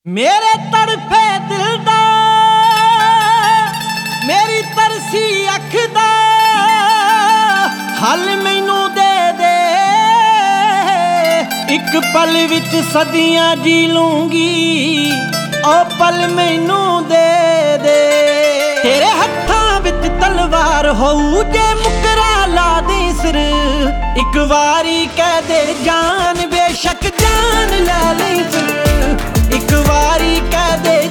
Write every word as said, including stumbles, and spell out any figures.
मेरे तड़फे दिल दा मेरी तरसी अख दा हल मैनू दे दे एक पल विच सदियां जी लूंगी ओ पल मैनू दे दे तेरे हत्थां विच तलवार होऊ जे मुकरा ला दे सिर एक वारी कह दे जान बेशक जान ले ले सिर एक वारी कह दे